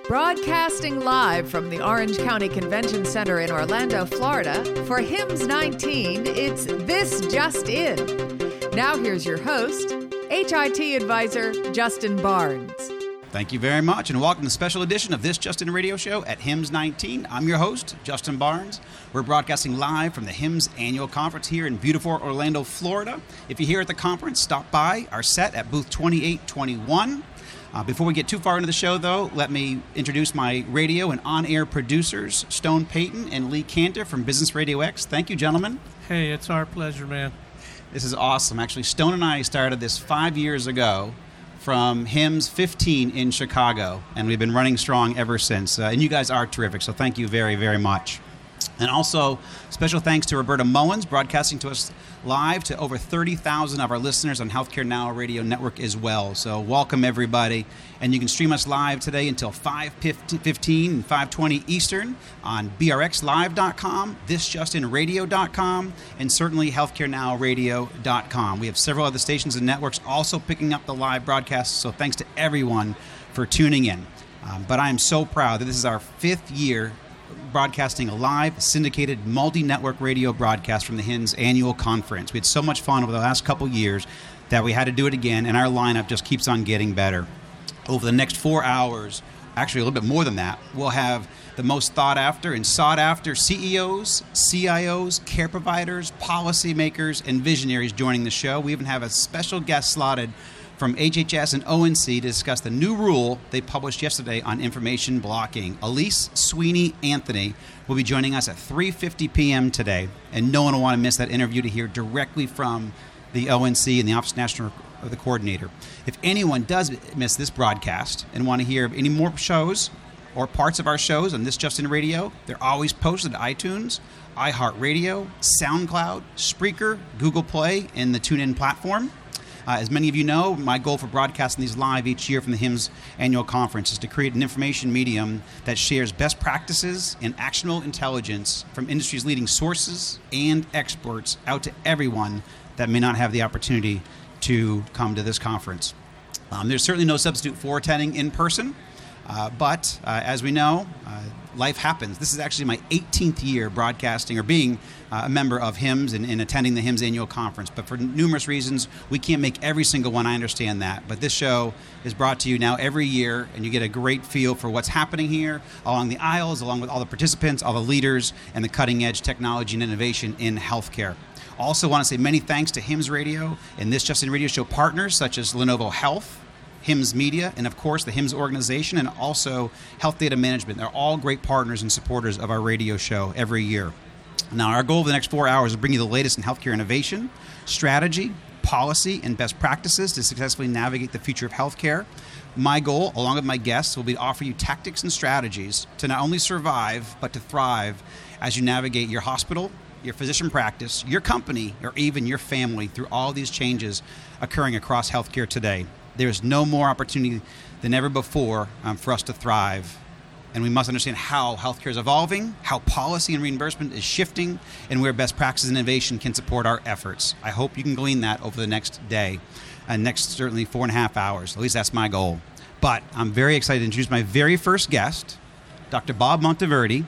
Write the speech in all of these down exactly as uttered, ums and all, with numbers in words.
Broadcasting live from the Orange County Convention Center in Orlando, Florida, for HIMSS nineteen, it's This Just In. Now here's your host, H I T advisor Justin Barnes. Thank you very much, and welcome to the special edition of This Just In Radio Show at HIMSS nineteen. I'm your host, Justin Barnes. We're broadcasting live from the HIMSS Annual Conference here in beautiful Orlando, Florida. If you're here at the conference, stop by our set at booth twenty-eight twenty-one. Uh, before we get too far into the show, though, let me introduce my radio and on-air producers, Stone Payton and Lee Cantor from Business Radio X. Thank you, gentlemen. Hey, it's our pleasure, man. This is awesome. Actually, Stone and I started this five years ago from HIMSS fifteen in Chicago, and we've been running strong ever since. Uh, and you guys are terrific, so thank you very, very much. And also, special thanks to Roberta Mullins, broadcasting to us live to over thirty thousand of our listeners on Healthcare Now Radio Network as well. So welcome, everybody. And you can stream us live today until five fifteen and five twenty Eastern on B R X live dot com, this justin radio dot com, and certainly healthcare now radio dot com. We have several other stations and networks also picking up the live broadcasts, so thanks to everyone for tuning in. Um, but I am so proud that this is our fifth year broadcasting a live, syndicated, multi-network radio broadcast from the HIMSS Annual Conference. We had so much fun over the last couple years that we had to do it again, and our lineup just keeps on getting better. Over the next four hours, actually a little bit more than that, we'll have the most thought-after and sought-after C E Os, C I Os, care providers, policymakers, and visionaries joining the show. We even have a special guest slotted from H H S and O N C to discuss the new rule they published yesterday on information blocking. Elise Sweeney Anthony will be joining us at three fifty p.m. today, and no one will want to miss that interview to hear directly from the O N C and the Office of National of the Coordinator. If anyone does miss this broadcast and want to hear any more shows or parts of our shows on This Just In Radio, they're always posted at iTunes, iHeartRadio, SoundCloud, Spreaker, Google Play, and the TuneIn platform. Uh, as many of you know, my goal for broadcasting these live each year from the HIMSS Annual Conference is to create an information medium that shares best practices and actionable intelligence from industry's leading sources and experts out to everyone that may not have the opportunity to come to this conference. Um, there's certainly no substitute for attending in person, uh, but uh, as we know, uh, life happens. This is actually my eighteenth year broadcasting or being uh, a member of HIMSS and, and attending the HIMSS Annual Conference. But for numerous reasons, we can't make every single one. I understand that. But this show is brought to you now every year, and you get a great feel for what's happening here along the aisles, along with all the participants, all the leaders, and the cutting-edge technology and innovation in healthcare. Also want to say many thanks to HIMSS Radio and This Just In Radio Show partners such as Lenovo Health, HIMSS Media, and of course the HIMSS organization, and also Health Data Management. They're all great partners and supporters of our radio show every year. Now, our goal of the next four hours is to bring you the latest in healthcare innovation, strategy, policy, and best practices to successfully navigate the future of healthcare. My goal, along with my guests, will be to offer you tactics and strategies to not only survive, but to thrive as you navigate your hospital, your physician practice, your company, or even your family through all these changes occurring across healthcare today. There is no more opportunity than ever before um, for us to thrive. And we must understand how healthcare is evolving, how policy and reimbursement is shifting, and where best practices and innovation can support our efforts. I hope you can glean that over the next day, and next certainly four and a half hours. At least that's my goal. But I'm very excited to introduce my very first guest, Doctor Bob Monteverde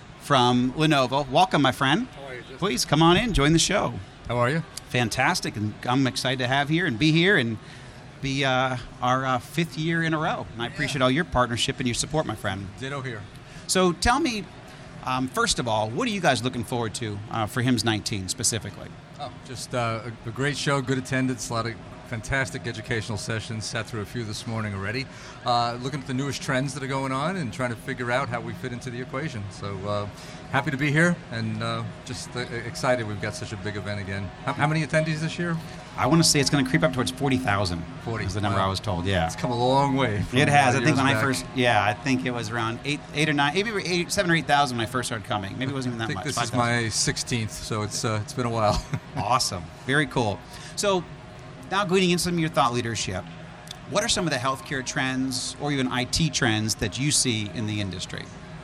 from Lenovo. Welcome, my friend. How are you, Justin? Please come on in, join the show. How are you? Fantastic, and I'm excited to have here and be here and be uh, our uh, fifth year in a row. And I appreciate all your partnership and your support, my friend. Ditto here. So tell me, um, first of all, what are you guys looking forward to uh, for HIMSS nineteen specifically? Oh, just uh, a, a great show, good attendance, a lot of fantastic educational sessions. Sat through a few this morning already. Uh, looking at the newest trends that are going on and trying to figure out how we fit into the equation. So uh, happy to be here and uh, just uh, excited we've got such a big event again. How, how many attendees this year? I want to say it's going to creep up towards forty thousand. forty is the number wow. I was told, yeah. It's come a long way. It has. I think when back. I first, yeah, I think it was around eight, eight or nine, maybe eight, seven or eight thousand when I first started coming. Maybe it wasn't even that I think much. this five is thousand. my sixteenth, so it's uh, it's been a while. Awesome. Very cool. So now gleaning into some of your thought leadership, what are some of the healthcare trends or even I T trends that you see in the industry?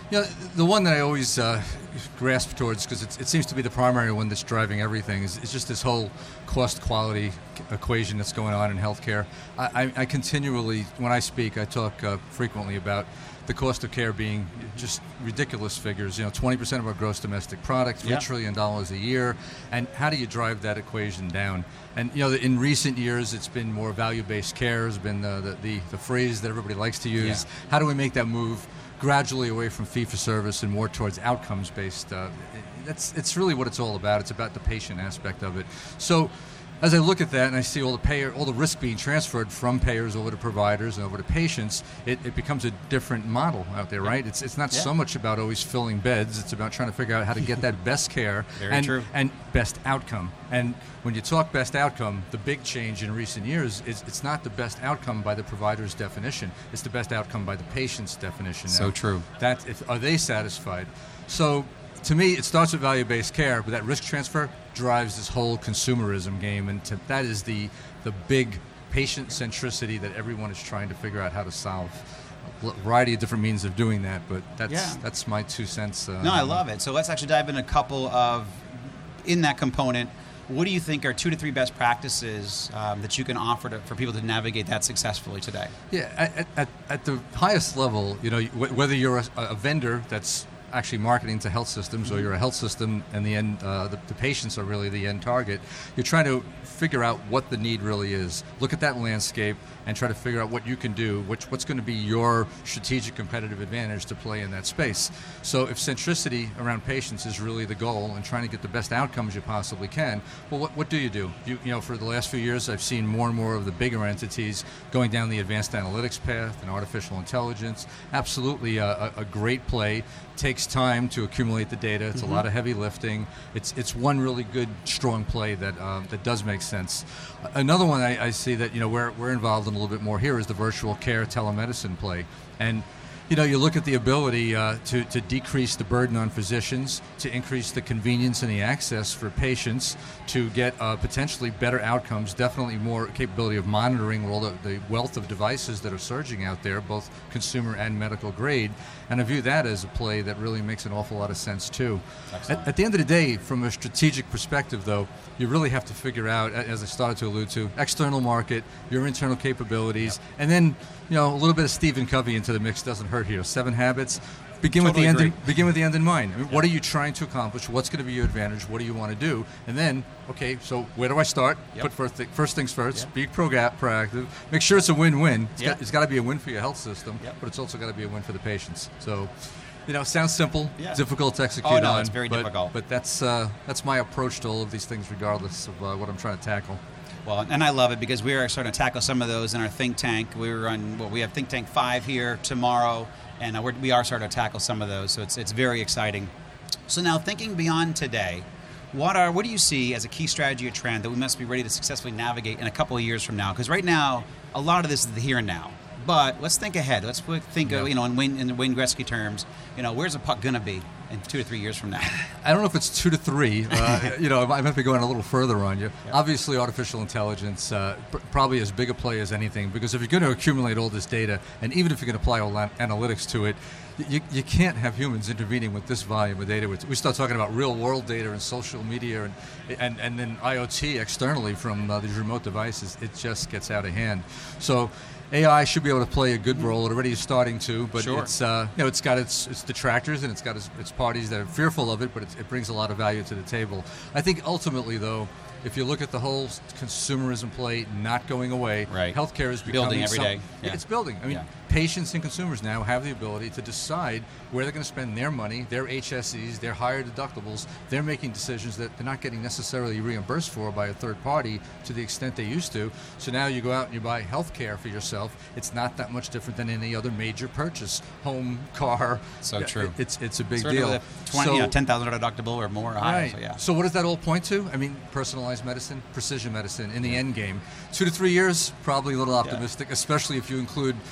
You know, the one that I always uh, grasp towards, because it seems to be the primary one that's driving everything, is, is just this whole cost-quality equation that's going on in healthcare. I, I, I continually, when I speak, I talk uh, frequently about the cost of care being just ridiculous figures. You know, twenty percent of our gross domestic product, three yeah. trillion dollars a year, and how do you drive that equation down? And you know, in recent years, it's been more value-based care has been the the, the, the phrase that everybody likes to use. Yeah. How do we make that move gradually away from fee-for-service and more towards outcomes-based? Uh, that's it's really what it's all about. It's about the patient aspect of it. So, as I look at that and I see all the payer, all the risk being transferred from payers over to providers and over to patients, it, it becomes a different model out there, right? It's it's not yeah. so much about always filling beds. It's about trying to figure out how to get that best care Very and, true. and best outcome. And when you talk best outcome, the big change in recent years is it's not the best outcome by the provider's definition. It's the best outcome by the patient's definition. So now. true. That if, are they satisfied? So to me, it starts with value-based care, but that risk transfer drives this whole consumerism game, and to, that is the the big patient centricity that everyone is trying to figure out how to solve. A variety of different means of doing that, but that's Yeah. that's my two cents. Uh, No, I love it. So let's actually dive in a couple of, in that component, what do you think are two to three best practices um, that you can offer to, for people to navigate that successfully today? Yeah, at, at, at the highest level, you know, whether you're a, a vendor that's actually marketing to health systems, or you're a health system and the end, uh, the, the patients are really the end target, you're trying to figure out what the need really is. Look at that landscape and try to figure out what you can do, which, what's going to be your strategic competitive advantage to play in that space. So if centricity around patients is really the goal and trying to get the best outcomes you possibly can, well, what, what do you do? You, you know, for the last few years, I've seen more and more of the bigger entities going down the advanced analytics path and artificial intelligence. Absolutely a, a, a great play. Takes time to accumulate the data. It's mm-hmm. a lot of heavy lifting. It's it's one really good, strong play that um, that does make sense. Another one I, I see that you know we're we're involved in a little bit more here is the virtual care telemedicine play. And you know, you look at the ability uh, to, to decrease the burden on physicians, to increase the convenience and the access for patients, to get uh, potentially better outcomes, definitely more capability of monitoring all the, the wealth of devices that are surging out there, both consumer and medical grade. And I view that as a play that really makes an awful lot of sense, too. At, at the end of the day, from a strategic perspective, though, you really have to figure out, as I started to allude to, external market, your internal capabilities, yep. and then, you know, a little bit of Stephen Covey into the mix doesn't hurt here. Seven habits. Begin totally with the agree. end. In, begin with the end in mind. I mean, yep. What are you trying to accomplish? What's going to be your advantage? What do you want to do? And then, okay, so where do I start? Yep. Put first, th- first things first. Yep. Be pro- proactive. Make sure it's a win-win. It's yep. got, it's got to be a win for your health system, yep. but it's also got to be a win for the patients. So, you know, it sounds simple, yeah. difficult to execute oh, no, on. it's very but, difficult. But that's uh, that's my approach to all of these things, regardless of uh, what I'm trying to tackle. Well, and I love it because we are starting to tackle some of those in our think tank. We were on, well, we have Think Tank five here tomorrow, and we're, we are starting to tackle some of those. So it's it's very exciting. So now, thinking beyond today, what are what do you see as a key strategy or trend that we must be ready to successfully navigate in a couple of years from now? Because right now, a lot of this is the here and now. But let's think ahead. Let's think, yeah. of, you know, in Wayne, in Wayne Gretzky terms, you know, where's the puck going to be in two to three years from now? I don't know if it's two to three. Uh, you know, I might be going a little further on you. Yeah. Obviously, artificial intelligence, uh, pr- probably as big a play as anything, because if you're going to accumulate all this data, and even if you're going to apply all an- analytics to it, you, you can't have humans intervening with this volume of data. We start talking about real-world data and social media and and, and then I O T externally from uh, these remote devices. It just gets out of hand. So A I should be able to play a good role. It already is starting to, but sure. it's uh, you know it's got its its detractors and it's got its, its parties that are fearful of it, but it's, it brings a lot of value to the table. I think ultimately, though, if you look at the whole consumerism play not going away, right. healthcare is becoming building every some, day. Yeah. It's building. I mean, yeah. patients and consumers now have the ability to decide where they're going to spend their money, their H S Es, their higher deductibles. They're making decisions that they're not getting necessarily reimbursed for by a third party to the extent they used to. So now you go out and you buy health care for yourself. It's not that much different than any other major purchase. Home, car. So true. It's it's a big sort deal. Of twenty, so, you know, ten thousand dollars deductible or more. Or higher, right. So, yeah. So what does that all point to? I mean, personalized medicine, precision medicine in the yeah. end game. Two to three years, probably a little optimistic, yeah. especially if you include drug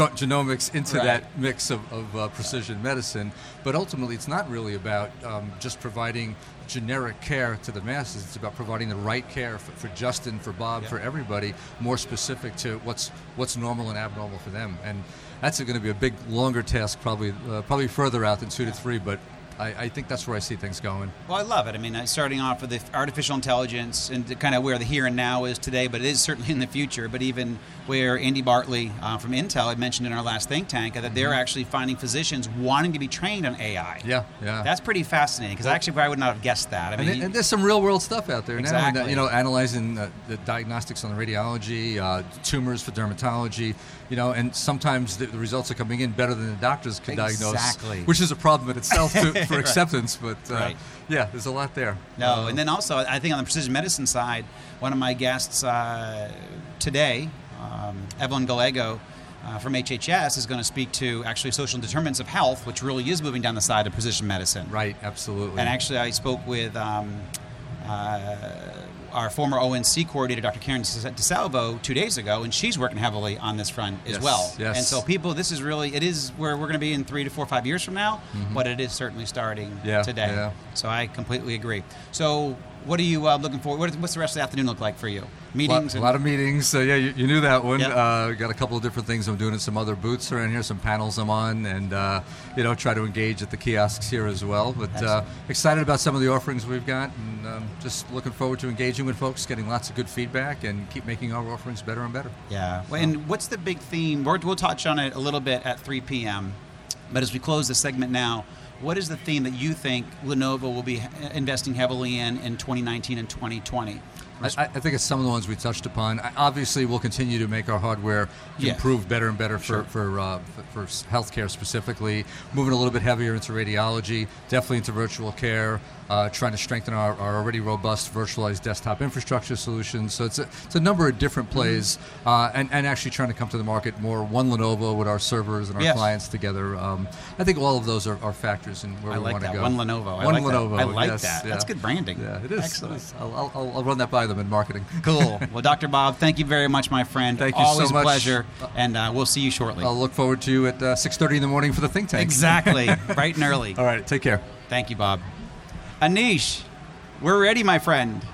ge- genomics into Right. that mix of, of uh, precision medicine. But ultimately, it's not really about um, just providing generic care to the masses. It's about providing the right care for, for Justin, for Bob, Yeah. for everybody, more specific to what's what's normal and abnormal for them. And that's going to be a big, longer task, probably uh, probably further out than two to three. But I, I think that's where I see things going. Well, I love it. I mean, uh, starting off with the artificial intelligence and the kind of where the here and now is today, but it is certainly in the future. But even where Andy Bartley uh, from Intel had mentioned in our last think tank that they're actually finding physicians wanting to be trained on A I. Yeah, yeah. That's pretty fascinating because actually I would not have guessed that. I mean, And, and there's some real world stuff out there now. Exactly. And, uh, you know, analyzing uh, the diagnostics on the radiology, uh, tumors for dermatology, you know, and sometimes the, the results are coming in better than the doctors could diagnose, Exactly. which is a problem in itself to, for Right. acceptance. But uh, Right. yeah, there's a lot there. No, Uh, and then also, I think on the precision medicine side, one of my guests uh, today, um, Evelyn Gallego uh, from H H S, is going to speak to actually social determinants of health, which really is moving down the side of precision medicine. right, absolutely. And actually, I spoke with um, uh, our former O N C coordinator, Doctor Karen DeSalvo, two days ago, and she's working heavily on this front as Yes, well. yes. And so, people, this is really, it is where we're going to be in three to four, five years from now, but it is certainly starting Yeah, today. yeah. So I completely agree. So, what are you uh, looking for? What, what's the rest of the afternoon look like for you? Meetings? A and- lot, a lot of meetings. So yeah, you, you knew that one. Yep. Uh, got a couple of different things I'm doing at some other booths around here, some panels I'm on, and uh, you know, try to engage at the kiosks here as well. But uh, Excellent. excited about some of the offerings we've got, and um, just looking forward to engaging with folks, getting lots of good feedback, and keep making our offerings better and better. Yeah. Well, and what's the big theme? We're, we'll touch on it a little bit at three p.m. But as we close the segment now, what is the theme that you think Lenovo will be investing heavily in in twenty nineteen and twenty twenty? I, I think it's some of the ones we touched upon. I, obviously, we'll continue to make our hardware Yeah. improve better and better for Sure. for, uh, for for healthcare specifically. Moving a little bit heavier into radiology, definitely into virtual care. Uh, trying to strengthen our, our already robust virtualized desktop infrastructure solutions. So it's a, it's a number of different plays, Mm-hmm. uh, and, and actually trying to come to the market more one Lenovo with our servers and our Yes. clients together. Um, I think all of those are, are factors in where I we like want to that. go. One Lenovo. I One like that. Lenovo. I like yes, that. yeah. That's good branding. Yeah, it is. Excellent. It is. I'll, I'll, I'll run that by them in marketing. Cool. Well, Doctor Bob, thank you very much, my friend. Thank you so Always much. a pleasure, and uh, we'll see you shortly. I'll look forward to you at uh, six thirty in the morning for the think tank. Exactly. Bright and early. All right, take care. Thank you, Bob. Anish, we're ready, my friend.